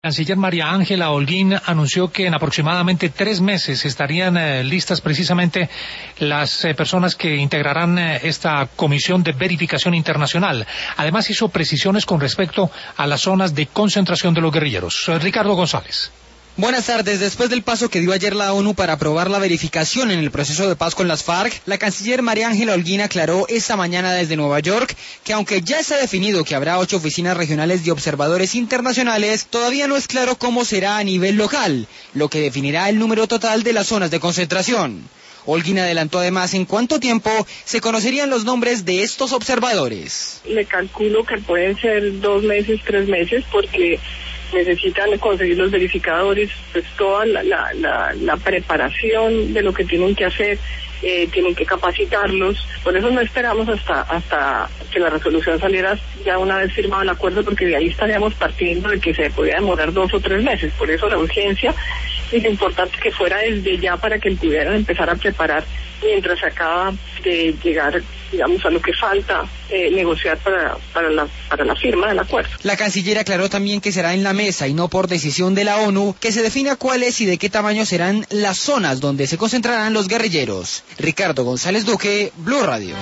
Canciller María Ángela Holguín anunció que en aproximadamente 3 meses estarían listas precisamente las personas que integrarán esta comisión de verificación internacional. Además hizo precisiones con respecto a las zonas de concentración de los guerrilleros. Ricardo González. Buenas tardes. Después del paso que dio ayer la ONU para aprobar la verificación en el proceso de paz con las FARC, la canciller María Ángela Holguín aclaró esta mañana desde Nueva York que aunque ya está definido que habrá 8 oficinas regionales de observadores internacionales, todavía no es claro cómo será a nivel local, lo que definirá el número total de las zonas de concentración. Holguín adelantó además en cuánto tiempo se conocerían los nombres de estos observadores. Le calculo que pueden ser 2 meses, 3 meses, porque necesitan conseguir los verificadores, pues toda la preparación de lo que tienen que hacer, tienen que capacitarlos. Por eso no esperamos hasta que la resolución saliera ya una vez firmado el acuerdo, porque de ahí estaríamos partiendo de que se podía demorar 2 o 3 meses. Por eso la urgencia y lo importante que fuera desde ya para que pudieran empezar a preparar mientras se acaba de llegar, digamos, a lo que falta negociar para la firma del acuerdo. La canciller aclaró también que será en la mesa y no por decisión de la ONU que se defina cuáles y de qué tamaño serán las zonas donde se concentrarán los guerrilleros. Ricardo González Duque, Blue Radio.